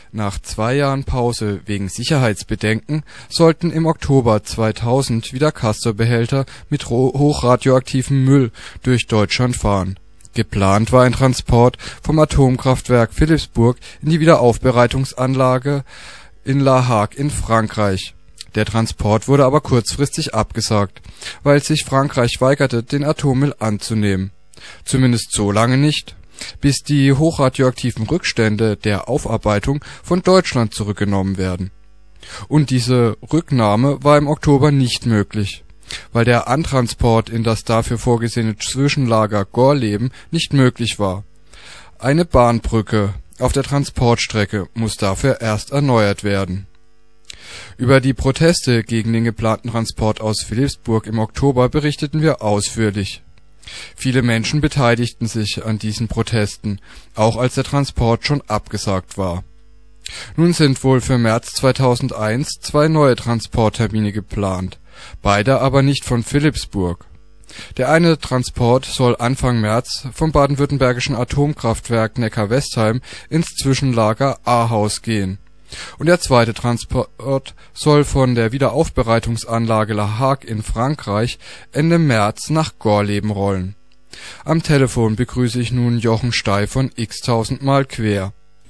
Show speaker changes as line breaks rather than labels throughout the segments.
Nach 2 Jahren Pause wegen Sicherheitsbedenken sollten im Oktober 2000 wieder Castor-Behälter mit hochradioaktivem Müll durch Deutschland fahren. Geplant war ein Transport vom Atomkraftwerk Philippsburg in die Wiederaufbereitungsanlage in La Hague in Frankreich. Der Transport wurde aber kurzfristig abgesagt, weil sich Frankreich weigerte, den Atommüll anzunehmen. Zumindest so lange nicht, bis die hochradioaktiven Rückstände der Aufarbeitung von Deutschland zurückgenommen werden. Und diese Rücknahme war im Oktober nicht möglich, weil der Antransport in das dafür vorgesehene Zwischenlager Gorleben nicht möglich war. Eine Bahnbrücke auf der Transportstrecke muss dafür erst erneuert werden. Über die Proteste gegen den geplanten Transport aus Philippsburg im Oktober berichteten wir ausführlich. Viele Menschen beteiligten sich an diesen Protesten, auch als der Transport schon abgesagt war. Nun sind wohl für März 2001 2 neue Transporttermine geplant, beide aber nicht von Philippsburg. Der eine Transport soll Anfang März vom baden-württembergischen Atomkraftwerk Neckar-Westheim ins Zwischenlager Ahaus gehen. Und der zweite Transport soll von der Wiederaufbereitungsanlage La Hague in Frankreich Ende März nach Gorleben rollen. Am Telefon begrüße ich nun Jochen Stey von x-tausendmal quer.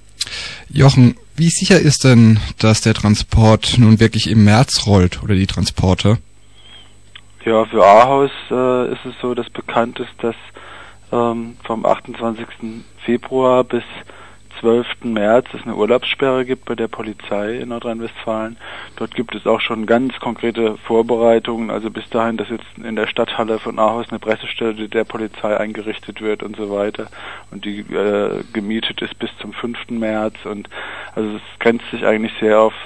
Jochen, wie sicher ist denn, dass der Transport nun wirklich im März rollt, oder die Transporte?
Ja, für Ahaus ist es so, dass bekannt ist, dass vom 28. Februar bis 12. März es eine Urlaubssperre gibt bei der Polizei in Nordrhein-Westfalen. Dort gibt es auch schon ganz konkrete Vorbereitungen, also bis dahin, dass jetzt in der Stadthalle von Ahaus eine Pressestelle der Polizei eingerichtet wird und so weiter und die gemietet ist bis zum 5. März und also es grenzt sich eigentlich sehr auf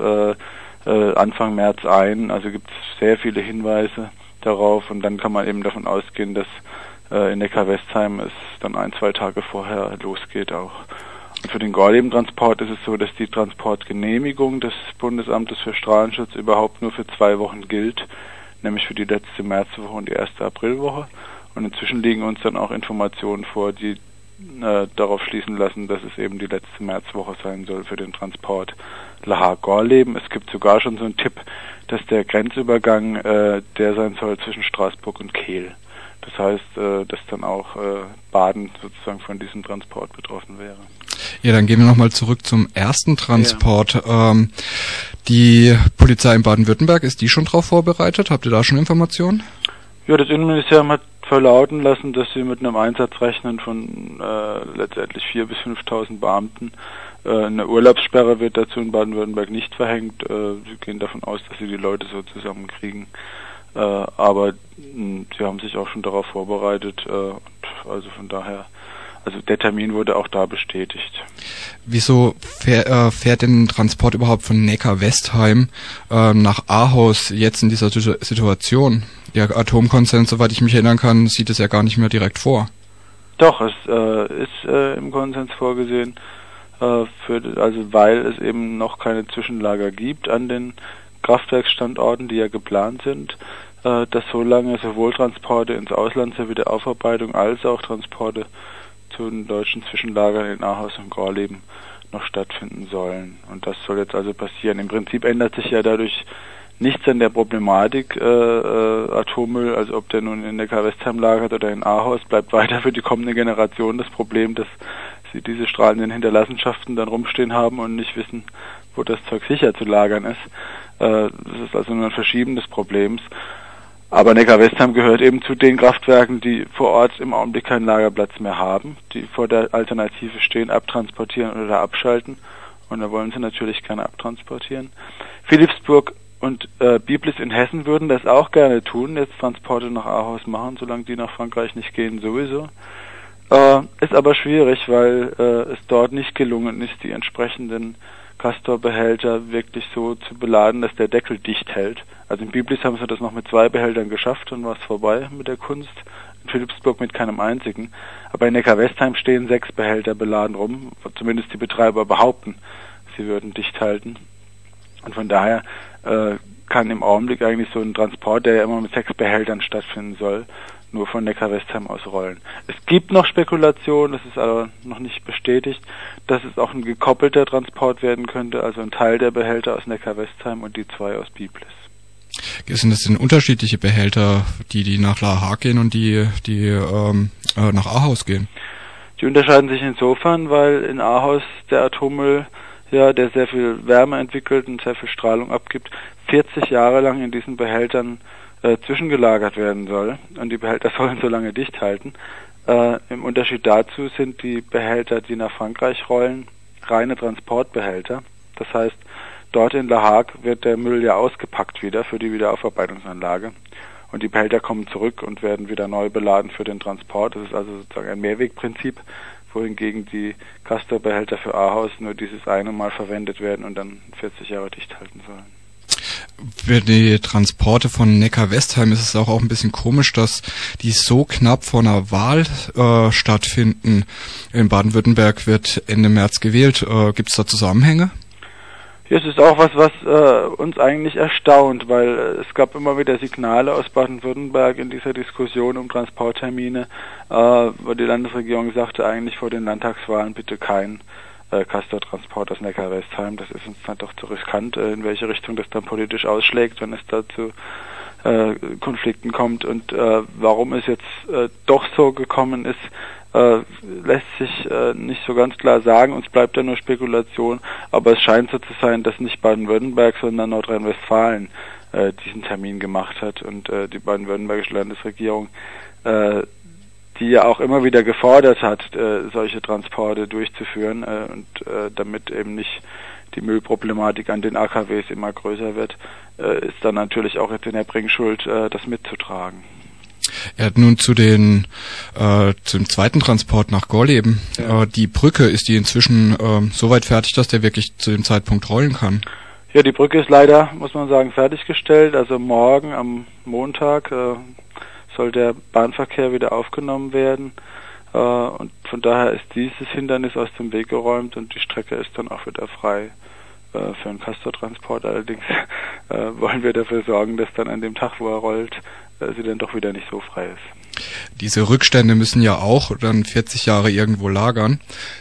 Anfang März ein, also gibt es sehr viele Hinweise darauf und dann kann man eben davon ausgehen, dass in Neckar-Westheim es dann 1-2 Tage vorher losgeht auch. Und für den Gorleben-Transport ist es so, dass die Transportgenehmigung des Bundesamtes für Strahlenschutz überhaupt nur für 2 Wochen gilt, nämlich für die letzte Märzwoche und die erste Aprilwoche. Und inzwischen liegen uns dann auch Informationen vor, die darauf schließen lassen, dass es eben die letzte Märzwoche sein soll für den Transport La Hague-Gorleben. Es gibt sogar schon so einen Tipp, dass der Grenzübergang der sein soll zwischen Straßburg und Kehl. Das heißt, dass dann auch Baden sozusagen von diesem Transport betroffen wäre.
Ja, dann gehen wir nochmal zurück zum ersten Transport. Ja. Die Polizei in Baden-Württemberg, ist die schon darauf vorbereitet? Habt ihr da schon Informationen?
Ja, das Innenministerium hat verlauten lassen, dass sie mit einem Einsatz rechnen von letztendlich 4.000 bis 5.000 Beamten. Eine Urlaubssperre wird dazu in Baden-Württemberg nicht verhängt. Sie gehen davon aus, dass sie die Leute so zusammenkriegen. Aber sie haben sich auch schon darauf vorbereitet. Also von daher, also der Termin wurde auch da bestätigt.
Wieso fährt denn ein Transport überhaupt von Neckar-Westheim nach Ahaus jetzt in dieser Situation? Der Atomkonzern, soweit ich mich erinnern kann, sieht es ja gar nicht mehr direkt vor.
Doch, es ist im Konsens vorgesehen, weil es eben noch keine Zwischenlager gibt an den Kraftwerksstandorten, die ja geplant sind, dass so lange sowohl Transporte ins Ausland zur Wiederaufarbeitung als auch Transporte zu den deutschen Zwischenlagern in Ahaus und Gorleben noch stattfinden sollen. Und das soll jetzt also passieren. Im Prinzip ändert sich ja dadurch nichts an der Problematik Atommüll, also ob der nun in Neckar-Westheim lagert oder in Ahaus, bleibt weiter für die kommende Generation das Problem, dass sie diese strahlenden Hinterlassenschaften dann rumstehen haben und nicht wissen, wo das Zeug sicher zu lagern ist. Das ist also nur ein Verschieben des Problems. Aber Neckar-Westheim gehört eben zu den Kraftwerken, die vor Ort im Augenblick keinen Lagerplatz mehr haben, die vor der Alternative stehen, abtransportieren oder abschalten. Und da wollen sie natürlich gerne abtransportieren. Philippsburg und Biblis in Hessen würden das auch gerne tun, jetzt Transporte nach Ahaus machen, solange die nach Frankreich nicht gehen sowieso. Ist aber schwierig, weil es dort nicht gelungen ist, die entsprechenden Castor-Behälter wirklich so zu beladen, dass der Deckel dicht hält. Also in Biblis haben sie das noch mit 2 Behältern geschafft und war es vorbei mit der Kunst. In Philippsburg mit keinem einzigen. Aber in Neckar-Westheim stehen 6 Behälter beladen rum, zumindest die Betreiber behaupten, sie würden dicht halten. Und von daher kann im Augenblick eigentlich so ein Transport, der ja immer mit 6 Behältern stattfinden soll, nur von Neckar-Westheim aus rollen. Es gibt noch Spekulationen, das ist aber noch nicht bestätigt, dass es auch ein gekoppelter Transport werden könnte, also ein Teil der Behälter aus Neckar-Westheim und die 2 aus Biblis.
Sind das denn unterschiedliche Behälter, die nach La Hague gehen und die nach Ahaus gehen?
Die unterscheiden sich insofern, weil in Ahaus der Atommüll, der sehr viel Wärme entwickelt und sehr viel Strahlung abgibt, 40 Jahre lang in diesen Behältern zwischengelagert werden soll. Und die Behälter sollen so lange dicht halten. Im Unterschied dazu sind die Behälter, die nach Frankreich rollen, reine Transportbehälter. Das heißt, dort in La Hague wird der Müll ja ausgepackt wieder für die Wiederaufarbeitungsanlage. Und die Behälter kommen zurück und werden wieder neu beladen für den Transport. Das ist also sozusagen ein Mehrwegprinzip, wohingegen die Castor-Behälter für Ahaus nur dieses eine Mal verwendet werden und dann 40 Jahre dicht halten sollen.
Für die Transporte von Neckar-Westheim ist es auch ein bisschen komisch, dass die so knapp vor einer Wahl stattfinden. In Baden-Württemberg wird Ende März gewählt. Gibt es da Zusammenhänge?
Ja, es ist auch was uns eigentlich erstaunt, weil es gab immer wieder Signale aus Baden-Württemberg in dieser Diskussion um Transporttermine, wo die Landesregierung sagte, eigentlich vor den Landtagswahlen bitte kein Castor-Transport aus Neckar-Westheim. Das ist uns dann doch zu riskant, in welche Richtung das dann politisch ausschlägt, wenn es da zu Konflikten kommt. Und warum es jetzt doch so gekommen ist, lässt sich nicht so ganz klar sagen. Uns bleibt da nur Spekulation. Aber es scheint so zu sein, dass nicht Baden-Württemberg, sondern Nordrhein-Westfalen diesen Termin gemacht hat. Und die baden-württembergische Landesregierung die ja auch immer wieder gefordert hat, solche Transporte durchzuführen und damit eben nicht die Müllproblematik an den AKWs immer größer wird, ist dann natürlich auch jetzt in der Bringschuld, das mitzutragen.
Nun zum zweiten Transport nach Gorleben.
Ja.
Die Brücke, ist die inzwischen soweit fertig, dass der wirklich zu dem Zeitpunkt rollen kann?
Ja, die Brücke ist leider, muss man sagen, fertiggestellt. Also morgen am Montag soll der Bahnverkehr wieder aufgenommen werden und von daher ist dieses Hindernis aus dem Weg geräumt und die Strecke ist dann auch wieder frei für einen Castor-Transport. Allerdings wollen wir dafür sorgen, dass dann an dem Tag, wo er rollt, sie dann doch wieder nicht so frei ist.
Diese Rückstände müssen ja auch dann 40 Jahre irgendwo lagern.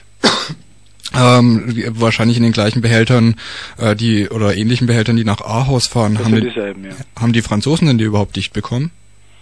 Wahrscheinlich in den gleichen Behältern, oder ähnlichen Behältern, die nach Ahaus fahren.
Das sind dieselben, ja.
Haben die Franzosen denn die überhaupt dicht bekommen?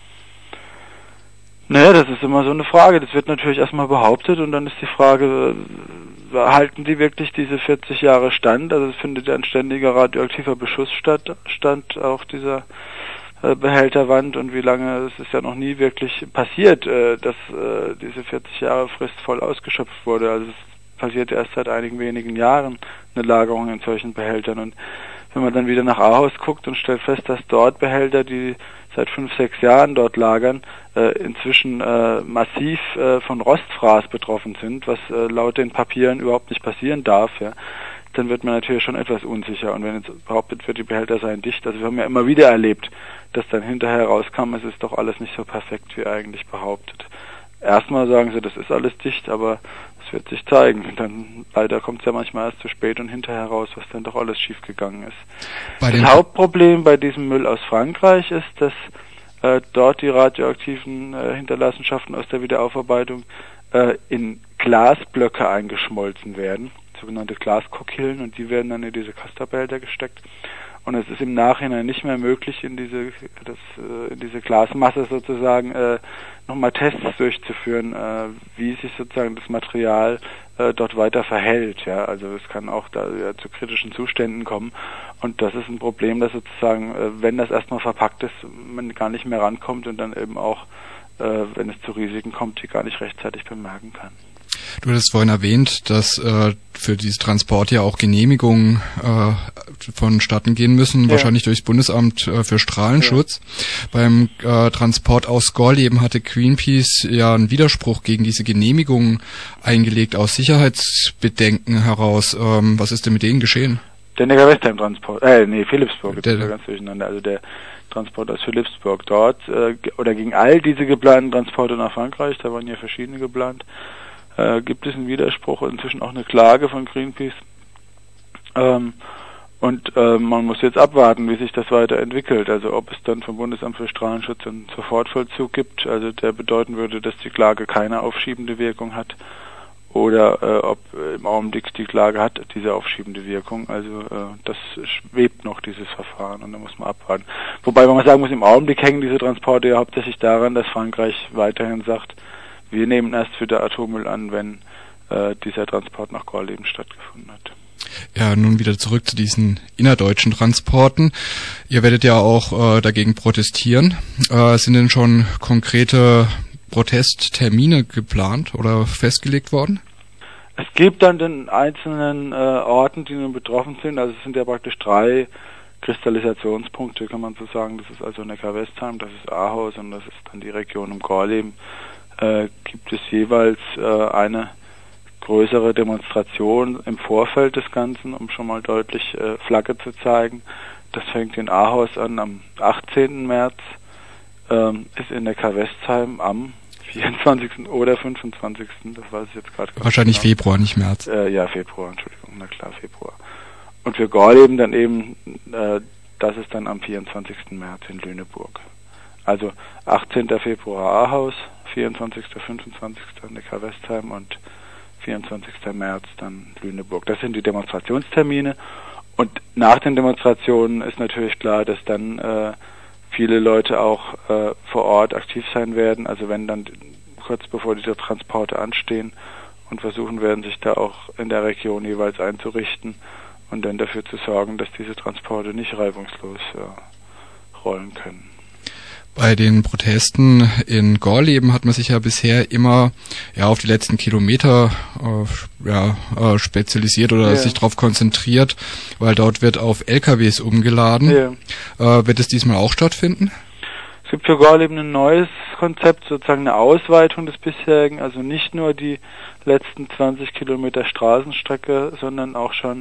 Naja, das ist immer so eine Frage. Das wird natürlich erstmal behauptet und dann ist die Frage, halten die wirklich diese 40 Jahre stand? Also es findet ja ein ständiger radioaktiver Beschuss statt, auch dieser Behälterwand und wie lange, es ist ja noch nie wirklich passiert, dass diese 40 Jahre Frist voll ausgeschöpft wurde. Also es passiert erst seit einigen wenigen Jahren eine Lagerung in solchen Behältern und wenn man dann wieder nach Ahaus guckt und stellt fest, dass dort Behälter, die seit 5-6 Jahren dort lagern, inzwischen massiv von Rostfraß betroffen sind, was laut den Papieren überhaupt nicht passieren darf, ja, dann wird man natürlich schon etwas unsicher. Und wenn jetzt behauptet wird, die Behälter seien dicht, also wir haben ja immer wieder erlebt, dass dann hinterher rauskam, es ist doch alles nicht so perfekt, wie eigentlich behauptet. Erstmal sagen sie, das ist alles dicht, aber es wird sich zeigen. Dann leider kommt es ja manchmal erst zu spät und hinterher raus, was dann doch alles schiefgegangen ist. Das Hauptproblem bei diesem Müll aus Frankreich ist, dass dort die radioaktiven Hinterlassenschaften aus der Wiederaufarbeitung in Glasblöcke eingeschmolzen werden, sogenannte Glaskokillen, und die werden dann in diese Castor-Behälter gesteckt. Und es ist im Nachhinein nicht mehr möglich, in diese Glasmasse sozusagen nochmal Tests durchzuführen, wie sich sozusagen das Material dort weiter verhält. Ja, also es kann auch da zu kritischen Zuständen kommen. Und das ist ein Problem, dass sozusagen, wenn das erstmal verpackt ist, man gar nicht mehr rankommt und dann eben auch, wenn es zu Risiken kommt, die gar nicht rechtzeitig bemerken kann.
Du hattest vorhin erwähnt, dass für dieses Transport ja auch Genehmigungen vonstatten gehen müssen, wahrscheinlich durchs Bundesamt für Strahlenschutz. Ja. Beim Transport aus Gorleben hatte Greenpeace ja einen Widerspruch gegen diese Genehmigungen eingelegt aus Sicherheitsbedenken heraus. Was ist denn mit denen geschehen?
Der Neckar-Westheim-Transport, Philipsburg, ist ja ganz durcheinander, also der Transport aus Philipsburg dort, oder gegen all diese geplanten Transporte nach Frankreich, da waren ja verschiedene geplant, gibt es einen Widerspruch und inzwischen auch eine Klage von Greenpeace. Und man muss jetzt abwarten, wie sich das weiterentwickelt. Also ob es dann vom Bundesamt für Strahlenschutz einen Sofortvollzug gibt, also der bedeuten würde, dass die Klage keine aufschiebende Wirkung hat, oder ob im Augenblick die Klage hat diese aufschiebende Wirkung. Also das schwebt noch, dieses Verfahren, und da muss man abwarten. Wobei man sagen muss, im Augenblick hängen diese Transporte ja hauptsächlich daran, dass Frankreich weiterhin sagt, wir nehmen erst wieder Atommüll an, wenn dieser Transport nach Gorleben stattgefunden hat.
Ja, nun wieder zurück zu diesen innerdeutschen Transporten. Ihr werdet ja auch dagegen protestieren. Sind denn schon konkrete Protesttermine geplant oder festgelegt worden?
Es gibt an den einzelnen Orten, die nun betroffen sind, also es sind ja praktisch 3 Kristallisationspunkte, kann man so sagen. Das ist also Neckar-Westheim, das ist Ahaus und das ist dann die Region um Gorleben. Gibt es jeweils eine größere Demonstration im Vorfeld des Ganzen, um schon mal deutlich Flagge zu zeigen. Das fängt in Ahaus an am 18. März, ist in Neckar-Westheim am 24. oder 25. Das weiß ich jetzt gerade gar nicht.
Wahrscheinlich genau. Februar, nicht März.
Ja, Februar, Entschuldigung, na klar, Februar. Und für Gorleben dann eben, das ist dann am 24. März in Lüneburg. Also 18. Februar Ahaus, 24., 25. Neckar-Westheim und 24. März dann Lüneburg. Das sind die Demonstrationstermine. Und nach den Demonstrationen ist natürlich klar, dass dann viele Leute auch vor Ort aktiv sein werden. Also wenn dann kurz bevor diese Transporte anstehen, und versuchen werden, sich da auch in der Region jeweils einzurichten und dann dafür zu sorgen, dass diese Transporte nicht reibungslos rollen können.
Bei den Protesten in Gorleben hat man sich ja bisher immer auf die letzten Kilometer spezialisiert oder sich darauf konzentriert, weil dort wird auf LKWs umgeladen. Ja. Wird es diesmal auch stattfinden?
Es gibt für Gorleben ein neues Konzept, sozusagen eine Ausweitung des bisherigen, also nicht nur die letzten 20 Kilometer Straßenstrecke, sondern auch schon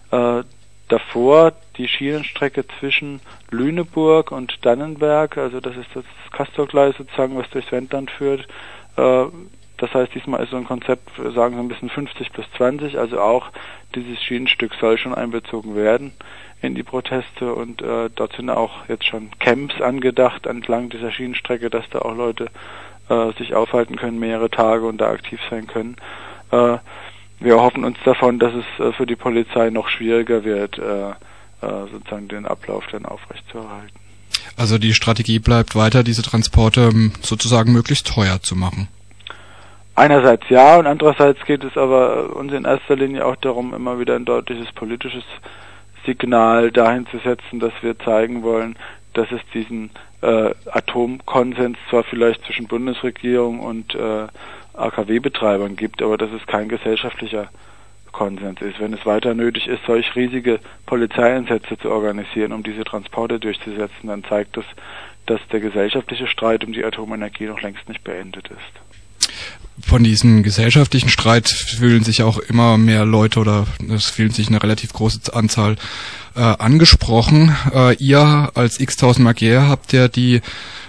davor die Schienenstrecke zwischen Lüneburg und Dannenberg, also das ist das Castorgleis sozusagen, was durchs Wendland führt. Das heißt, diesmal ist so ein Konzept, sagen wir ein bisschen 50+20, also auch dieses Schienenstück soll schon einbezogen werden in die Proteste, und dort sind auch jetzt schon Camps angedacht entlang dieser Schienenstrecke, dass da auch Leute sich aufhalten können, mehrere Tage und da aktiv sein können. Wir erhoffen uns davon, dass es für die Polizei noch schwieriger wird, sozusagen den Ablauf dann aufrechtzuerhalten.
Also die Strategie bleibt weiter, diese Transporte sozusagen möglichst teuer zu machen.
Einerseits ja, und andererseits geht es aber uns in erster Linie auch darum, immer wieder ein deutliches politisches Signal dahin zu setzen, dass wir zeigen wollen, dass es diesen Atomkonsens zwar vielleicht zwischen Bundesregierung und AKW-Betreibern gibt, aber dass es kein gesellschaftlicher Konsens ist. Wenn es weiter nötig ist, solch riesige Polizeieinsätze zu organisieren, um diese Transporte durchzusetzen, dann zeigt das, dass der gesellschaftliche Streit um die Atomenergie noch längst nicht beendet ist.
Von diesem gesellschaftlichen Streit fühlen sich auch immer mehr Leute, oder es fühlen sich eine relativ große Anzahl angesprochen. Ihr als X-Tausend Magier habt ja die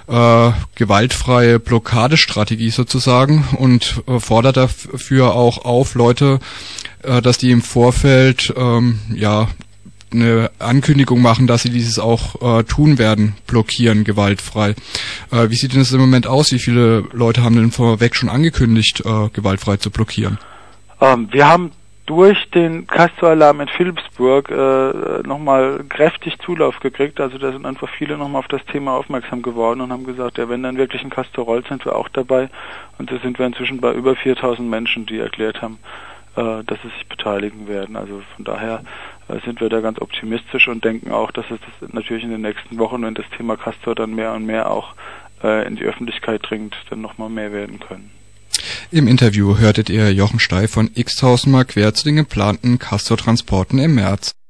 gewaltfreie Blockadestrategie sozusagen und fordert dafür auch auf Leute, dass die im Vorfeld eine Ankündigung machen, dass sie dieses auch tun werden, blockieren, gewaltfrei. Wie sieht denn das im Moment aus? Wie viele Leute haben denn vorweg schon angekündigt, gewaltfrei zu blockieren?
Wir haben durch den Castor-Alarm in Philipsburg nochmal kräftig Zulauf gekriegt. Also da sind einfach viele nochmal auf das Thema aufmerksam geworden und haben gesagt, ja, wenn dann wirklich ein Castor rollt, sind wir auch dabei. Und da sind wir inzwischen bei über 4.000 Menschen, die erklärt haben, dass sie sich beteiligen werden. Also von daher sind wir da ganz optimistisch und denken auch, dass es das natürlich in den nächsten Wochen, wenn das Thema Castor dann mehr und mehr auch in die Öffentlichkeit dringt, dann nochmal mehr werden können.
Im Interview hörtet ihr Jochen Steif von X-Tausend Mark quer zu den geplanten Castor-Transporten im März.